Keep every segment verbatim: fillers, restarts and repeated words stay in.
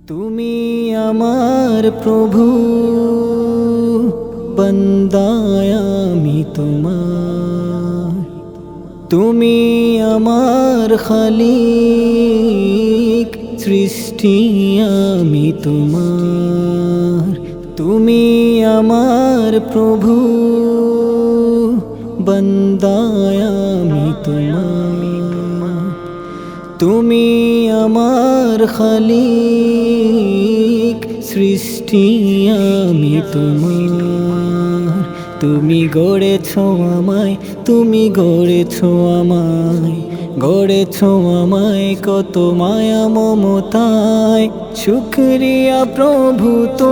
তুমি আমার প্রভু, বন্দায় আমি তোমার। তুমি আমার খালিক, সৃষ্টি আমি তোমার। তুমি আমার প্রভু, বন্দায় আমি তোমার। তুমি আমার খালিক, সৃষ্টি আমি তোমার। তুমি গড়েছ আমায়, তুমি গড়েছ আমায়, গড়েছ আমায় কত মায়া মমতায়। শুকরিয়া প্রভু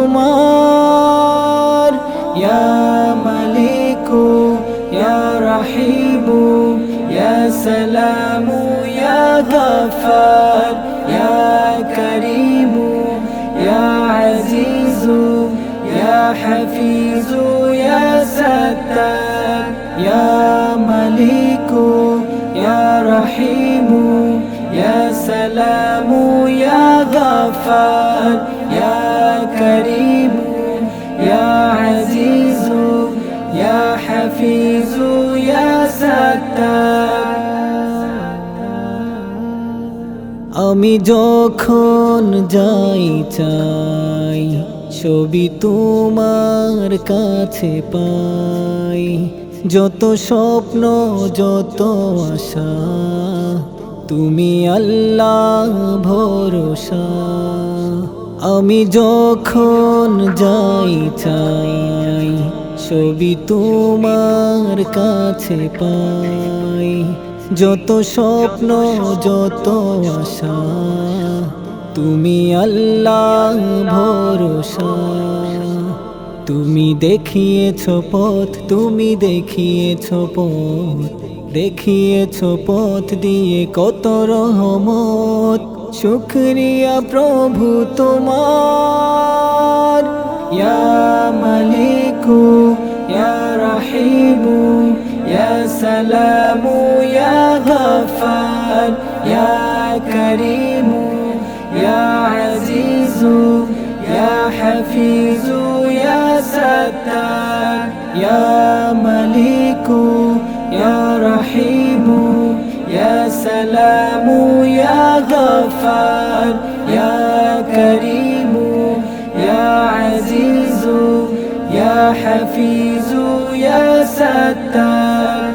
তোমার। ইয়া মালিকু ইয়া রাহিমু ইয়া সালামু ইয়া গফার ইয়া করিমু ইয়া আজিজু ইয়া হাফিজু ইয়া সাত্তার। ইয়া মালিকু ইয়া রাহিমু ইয়া সালামু ইয়া গফার ইয়া করিমু ইয়া আজিজু ইয়া হাফিজু ইয়া সাত্তার। আমি যখন যাই চাই, ছবি তোমার কাছে পাই। যত স্বপ্ন যত আশা, তুমি আল্লাহ ভরসা। আমি যখন যাই চাই, ছবি তোমার কাছে পাই। যত স্বপ্ন যত আশা, তুমি আল্লাহ ভরসা। তুমি দেখিয়েছ পথ, তুমি দেখিয়েছ পথ, দেখিয়েছ পথ দিয়ে কত রহমত। শুকরিয়া প্রভু তোমার। ইয়া মালিকু ইয়া রাহিমু ইয়া সালামু ইয়া গফার ইয়া করিমু ইয়া আজিজু ইয়া হাফিজু ইয়া সাত্তার। ইয়া মালিকু ইয়া রাহিমু ইয়া সালামু ইয়া গফার ইয়া করিমু ইয়া আজিজু ইয়া হাফিজু ইয়া সাত্তার।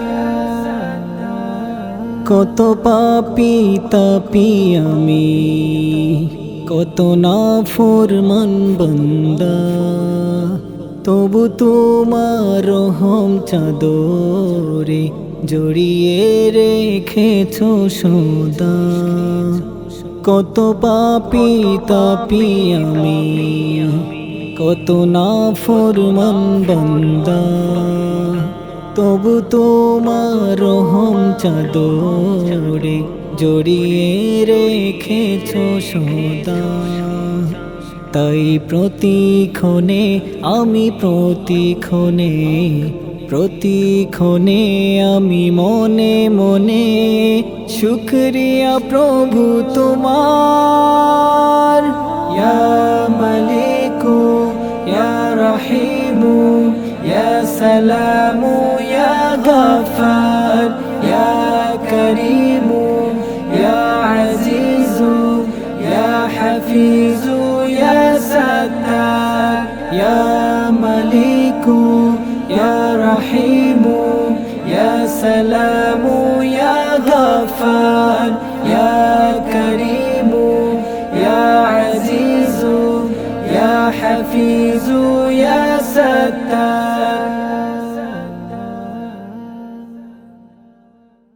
কত পাপী তাপী আমি, কত নাফরমান বান্দা, তবু তোমার রহম চাদরে জড়িয়ে রেখেছো সদা। কত পাপী তাপী আমি, কত নাফরমান বান্দা, তবু তোমার রহম চাদরে জড়িয়ে রেখেছো সদা। তাই প্রতিক্ষণে আমি প্রতিক্ষণে প্রতিক্ষণে আমি মনে মনে শুকরিয়া প্রভু তোমার। ইয়া মালিকু ইয়া রাহিমু ইয়া সালামু ইয়া গফার ইয়া করিমু ইয়া আজিজু ইয়া হাফিজু ইয়া সাত্তার। ইয়া মালিকু ইয়া রাহিমু ইয়া সালামু ইয়া গফার ইয়া করিমু ইয়া আজিজু ইয়া হাফিজু ইয়া সাত্তার।